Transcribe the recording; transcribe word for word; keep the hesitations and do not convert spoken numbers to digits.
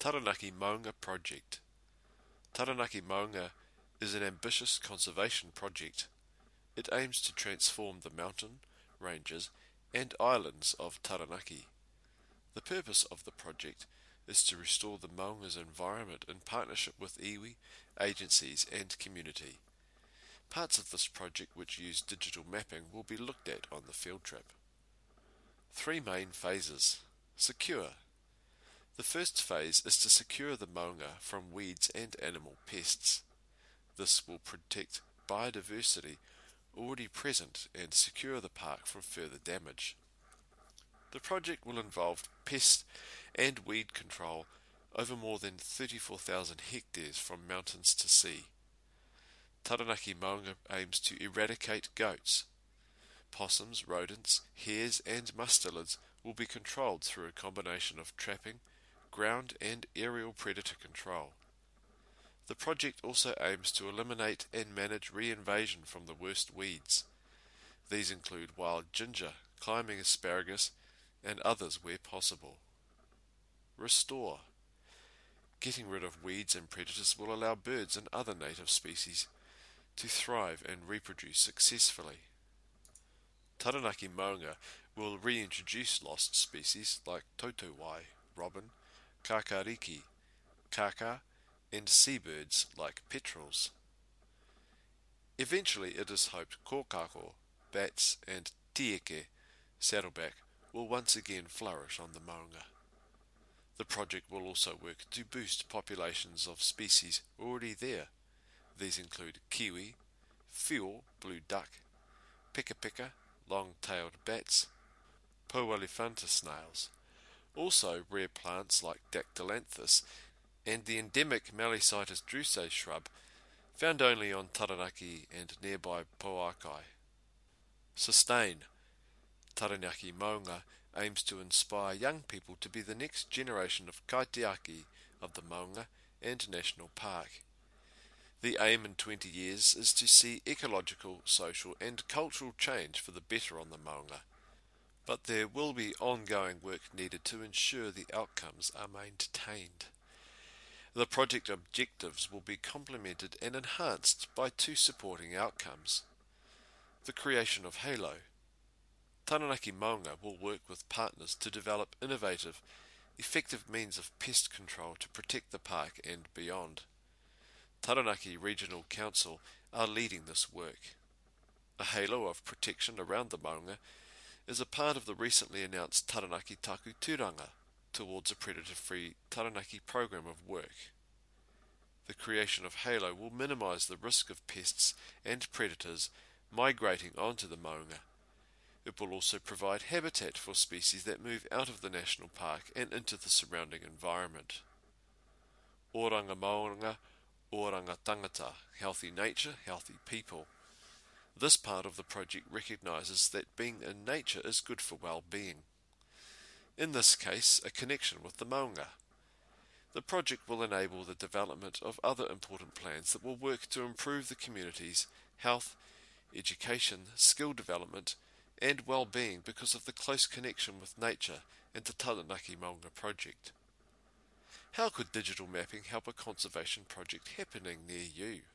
Taranaki Maunga Project. Taranaki Maunga is an ambitious conservation project. It aims to transform the mountain, ranges and islands of Taranaki. The purpose of the project is to restore the Maunga's environment in partnership with iwi, agencies and community. Parts of this project which use digital mapping will be looked at on the field trip. Three main phases. Secure. The first phase is to secure the maunga from weeds and animal pests. This will protect biodiversity already present and secure the park from further damage. The project will involve pest and weed control over more than thirty-four thousand hectares from mountains to sea. Taranaki Maunga aims to eradicate goats. Possums, rodents, hares and mustelids will be controlled through a combination of trapping, ground and aerial predator control. The project also aims to eliminate and manage reinvasion from the worst weeds. These include wild ginger, climbing asparagus, and others where possible. Restore. Getting rid of weeds and predators will allow birds and other native species to thrive and reproduce successfully. Taranaki Maunga will reintroduce lost species like tautauwai, robin, kakariki, kaka, and seabirds like petrels. Eventually it is hoped kōkako, bats and tieke, saddleback, will once again flourish on the Maunga. The project will also work to boost populations of species already there. These include kiwi, whio, blue duck, peka-peka, long-tailed bats, Poelephanta snails, also rare plants like Dactylanthus and the endemic Melicytus druce shrub found only on Taranaki and nearby Pouakai. Sustain. Taranaki Maunga aims to inspire young people to be the next generation of kaitiaki of the Maunga and National Park. The aim in twenty years is to see ecological, social and cultural change for the better on the Maunga, but there will be ongoing work needed to ensure the outcomes are maintained. The project objectives will be complemented and enhanced by two supporting outcomes. The creation of Halo. Taranaki Maunga will work with partners to develop innovative, effective means of pest control to protect the park and beyond. Taranaki Regional Council are leading this work. A halo of protection around the Maunga is a part of the recently announced Taranaki Taku Turanga towards a predator-free Taranaki program of work. The creation of Halo will minimise the risk of pests and predators migrating onto the Maunga. It will also provide habitat for species that move out of the national park and into the surrounding environment. Oranga Maunga, Oranga Tangata, healthy nature, healthy people. This part of the project recognises that being in nature is good for well-being. In this case, a connection with the Maunga. The project will enable the development of other important plans that will work to improve the community's health, education, skill development and well-being because of the close connection with nature and the Taranaki Maunga project. How could digital mapping help a conservation project happening near you?